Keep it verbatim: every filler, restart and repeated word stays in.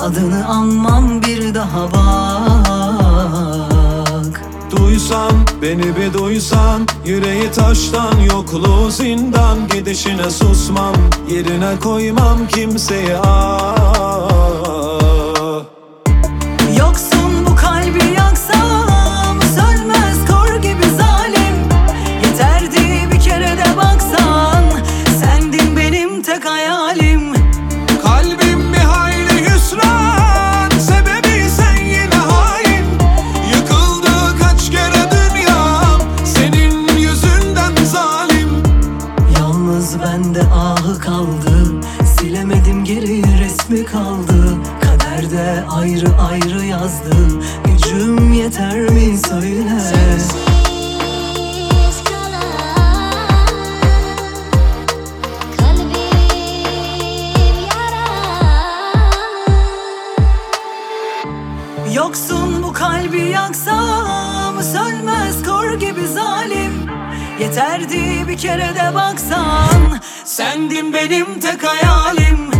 adını anmam bir daha bak. Duysan, beni bir duysan, yüreği taştan, yokluğu zindan. Gidişine susmam, yerine koymam kimseyi ah. Yoksun bu kalbi yaksam, sönmez kor gibi zalim. Yeterdi bir kere de baksan, sendin benim tek hayalim. Kalbim bir hayli hüsran, sebebi sen yine hain. Yıkıldı kaç kere dünyam, senin yüzünden zalim. Yalnız bende ahı kaldı, silemedim geri resmi kaldı. Kaderde ayrı ayrı yazdı, gücüm yeter mi söyle. Sensiz kalan kalbim yaralı. Yoksun bu kalbi yaksam, sönmez kor gibi zalim. Yeterdi bir kere de baksan, sendin benim tek hayalim.